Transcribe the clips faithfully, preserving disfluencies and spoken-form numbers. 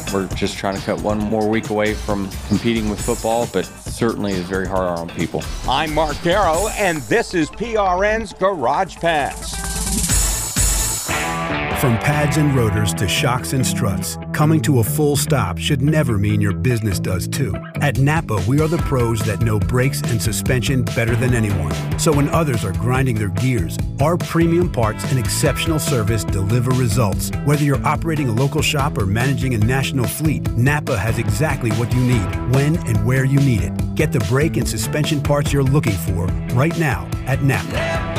We're just trying to cut one more week away from competing with football, but certainly is very hard on people. I'm Mark Darrow, and this is P R N's Garage Pass. From pads and rotors to shocks and struts, coming to a full stop should never mean your business does too. At Napa, we are the pros that know brakes and suspension better than anyone. So when others are grinding their gears, our premium parts and exceptional service deliver results. Whether you're operating a local shop or managing a national fleet, Napa has exactly what you need, when and where you need it. Get the brake and suspension parts you're looking for right now at Napa.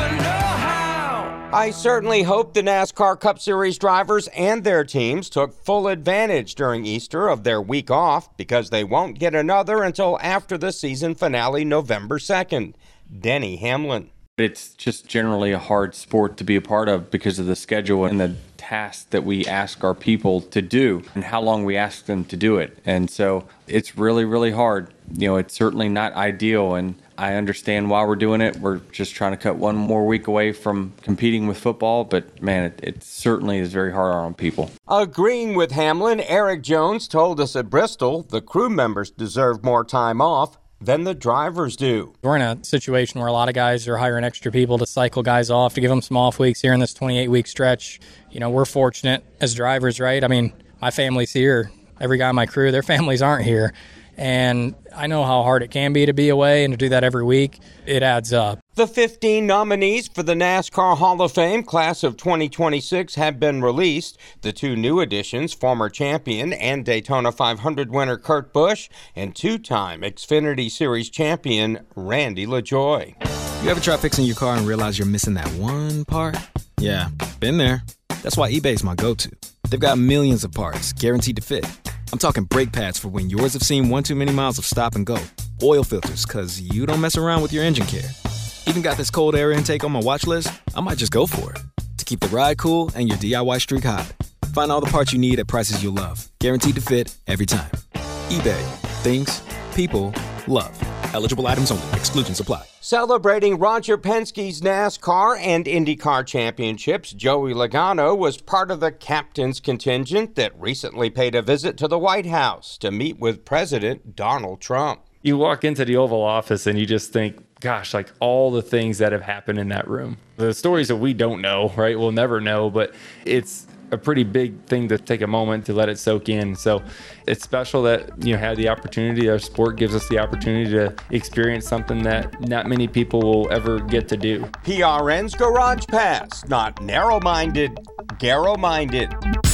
I certainly hope the NASCAR Cup Series drivers and their teams took full advantage during Easter of their week off, because they won't get another until after the season finale November second. Denny Hamlin. It's just generally a hard sport to be a part of because of the schedule and the tasks that we ask our people to do and how long we ask them to do it. And so it's really, really hard. You know, it's certainly not ideal, and I understand why we're doing it. We're just trying to cut one more week away from competing with football, but man, it, it certainly is very hard on people. Agreeing with Hamlin, Eric Jones told us at Bristol the crew members deserve more time off than the drivers do. We're in a situation where a lot of guys are hiring extra people to cycle guys off, to give them some off weeks here in this twenty-eight week stretch. You know, we're fortunate as drivers, right? I mean, my family's here. Every guy on my crew, their families aren't here. And I know how hard it can be to be away, and to do that every week, it adds up. The fifteen nominees for the NASCAR Hall of Fame class of twenty twenty-six have been released. The two new additions, former champion and Daytona five hundred winner Kurt Busch and two-time Xfinity Series champion Randy LaJoie. You ever try fixing your car and realize you're missing that one part? Yeah, been there. That's why eBay's my go-to. They've got millions of parts, guaranteed to fit. I'm talking brake pads for when yours have seen one too many miles of stop and go. Oil filters, cause you don't mess around with your engine care. Even got this cold air intake on my watch list. I might just go for it. To keep the ride cool and your D I Y streak hot. Find all the parts you need at prices you'll love. Guaranteed to fit every time. eBay. Things. People. Love. Eligible items only. Exclusions apply. Celebrating Roger Penske's NASCAR and IndyCar championships, Joey Logano was part of the captain's contingent that recently paid a visit to the White House to meet with President Donald Trump. You walk into the Oval Office and you just think, gosh, like all the things that have happened in that room. The stories that we don't know, right? We'll never know, but it's a pretty big thing to take a moment to let it soak in. So it's special that you had the opportunity. Our sport gives us the opportunity to experience something that not many people will ever get to do. P R N's Garage Pass, not narrow-minded, Garrow-minded.